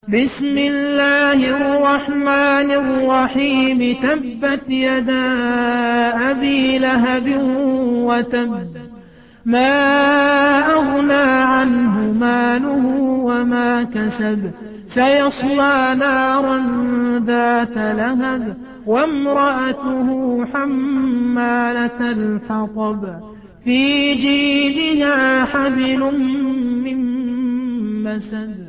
بسم الله الرحمن الرحيم تبت يدا أبي لهب وتب ما أغنى عنه ماله وما كسب سيصلى نارا ذات لهب وامرأته حمالة الحطب في جيدها حبل من مسد